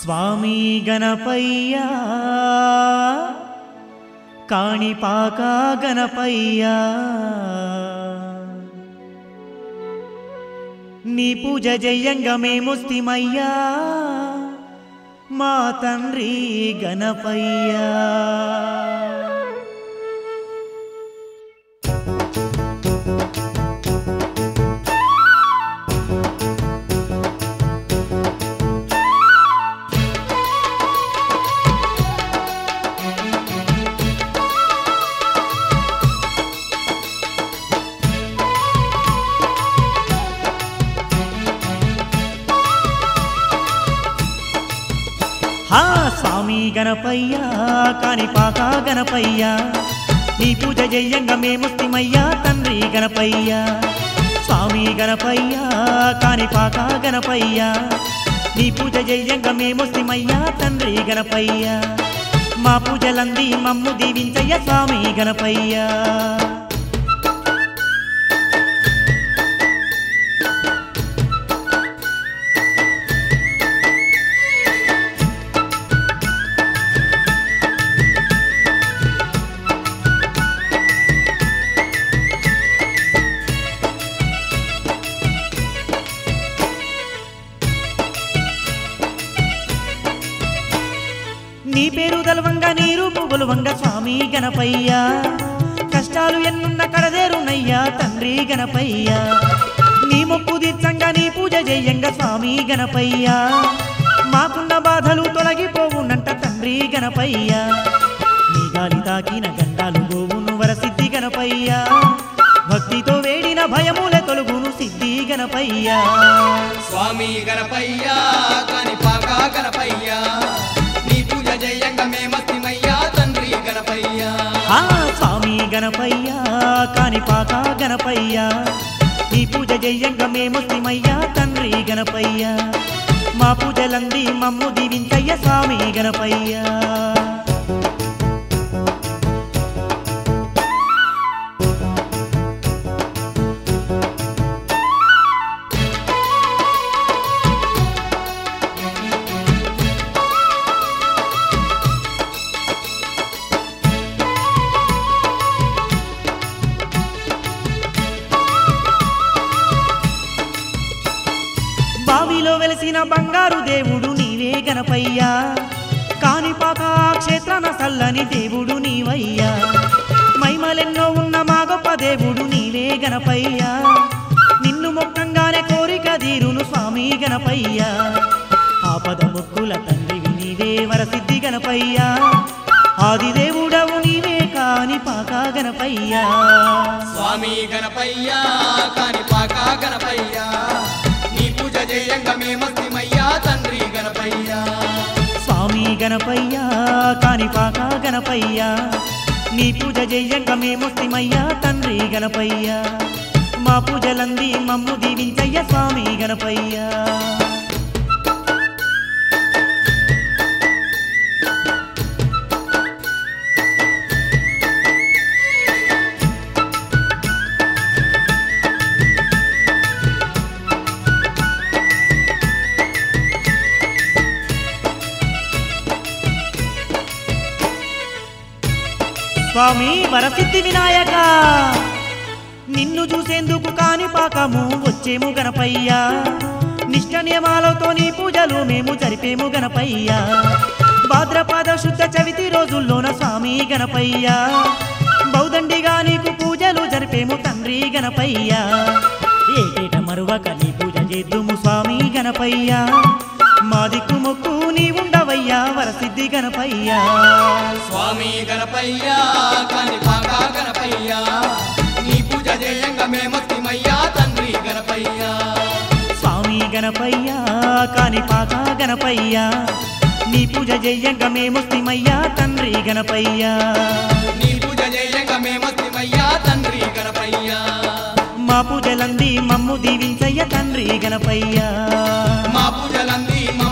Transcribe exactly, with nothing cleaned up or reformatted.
స్వామి గణపయ్యా కాణిపాక గణపయ్యా నీ పూజ జయంగా మేముస్తిమయ్యా మా తండ్రి గణపయ్యా స్వామి గణపయ్యా కాణిపాక గణపయ్యా నీ పూజ జయంగా మేముస్తిమయ్యా తండ్రి గణపయ్యా స్వామి గణపయ్యా కాణిపాక గణపయ్యా నీ పూజ జయంగా మేముస్తిమయ్యా తండ్రి గణపయ్యా మా పూజలంది మమ్ము దీవించయ్య స్వామి గణపయ్యా నీ పేరు దలవంగా నీ రూపు గొలువంగా స్వామి గణపయ్యా కష్టాలు ఎన్నున్న కడదేరునయ్యా తండ్రి గణపయ్యా నీ మొక్కు తీర్చంగా నీ పూజ జయంగా స్వామి గణపయ్యా మాకున్న బాధలు తొలగిపోవునంట తండ్రి గణపయ్యా నీ గాలి తాకిన గండాలు గోవును వరసిద్ధి గణపయ్యా భక్తితో వేడిన భయముల తొలుగును సిద్ధి గణపయ్యా స్వామి గణపయ్యా కాణిపాక గణపయ్యా జయంగా మేమస్తిమయ్యా తండ్రి గణపయ్యా స్వామి గణపయ్యా కాణిపాక గణపయ్యా నీ పూజ జయంగా మేమస్తిమయ్యా తండ్రి గణపయ్యా మా పూజలంది మమ్ము దీవించయ్య స్వామి గణపయ్యా బావిలో వెలసిన బంగారు దేవుడు నీవే గణపయ్యా కాణిపాక క్షేత్రాన సల్లని దేవుడు నీవయ్యా మైమలెన్నో ఉన్న మా గొప్ప దేవుడు నీవే గణపయ్యా నిన్ను మొక్కంగానే కోరిక తీరును స్వామి గణపయ్యా ఆపద మొక్కుల తండ్రివి నీవే వరసిద్ధి గణపయ్యా ఆది దేవుడవు నీవే కాణిపాక గణపయ్యా స్వామి గణపయ్యా కాణిపాక గణపయ్యా జయంగా మేమస్తిమయ్యా తండ్రి గణపయ్యా స్వామి గణపయ్యా కాణిపాక గణపయ్యా నీ పూజ జయంగా మేముస్తిమయ్యా తండ్రి గణపయ్యా మా పూజలంది మమ్ము దీవించయ్య స్వామి గణపయ్యా స్వామి వరసిద్ధి వినాయక నిన్ను చూసేందుకు కాణిపాకము వచ్చేము గణపయ్యా నిష్ట నియమాలతో నీ పూజలు మేము జరిపేము గణపయ్యా భాద్రపద శుద్ధ చవితి రోజుల్లోన స్వామి గణపయ్యా బౌదండిగా నీకు పూజలు జరిపేము తండ్రి గణపయ్యా ఏటేట మరువక నీ పూజ చేద్దుము స్వామి గణపయ్యా మా దిక్కు మొక్కు నీ ఉండవయ్యా వరసిద్ధి గణపయ్యా స్వామి గణపయ్యా కాణిపాక గణపయ్యా నీ పూజ జయంగా మేమస్తిమయ్యా తండ్రి గణపయ్యా స్వామి గణపయ్యా కాణిపాక గణపయ్యా నీ పూజ జయంగా మేముస్తిమయ్యా తండ్రి గణపయ్యా నీ పూజ జయంగా మేమస్తిమయ్యా తండ్రి గణపయ్యా మా పూజలంది మమ్ము దీవించయ్య తండ్రి గణపయ్యా మా పూజలంది